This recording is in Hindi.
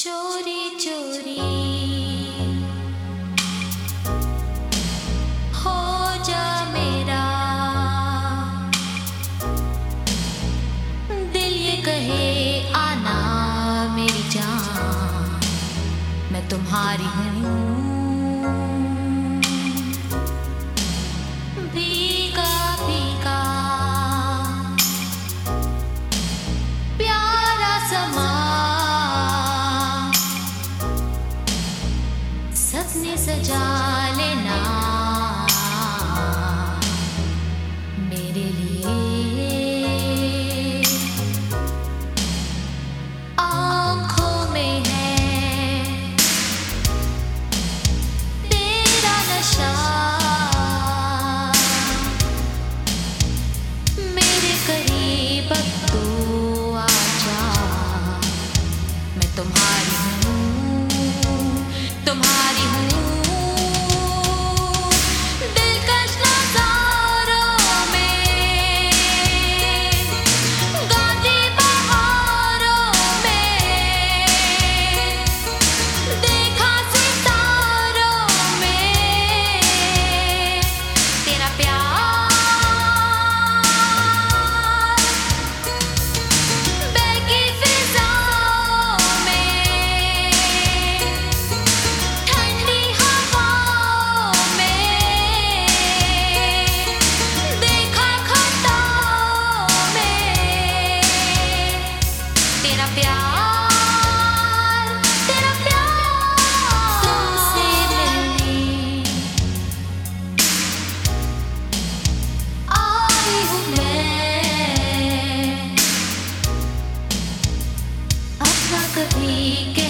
चोरी चोरी हो जा मेरा, दिल ये कहे आना मेरी जान, मैं तुम्हारी हूँ। भीगा भीगा प्यारा समा सपने सजा लेना मेरे लिए। आँखों में है तेरा नशा, मेरे करीब अब तो आजा, मैं तुम्हारी हूँ, तुम्हारी हूँ। दिलकश नज़ारों में, गाती बहारों में, देखा सितारों में तेरा प्यार। बहकी फिजाओं में, ठंडी हवाओं में, देखा खताओं में तेरा प्यार, तेरा प्यार। तुमसे मिलने आई हूँ मैं, अपना कभी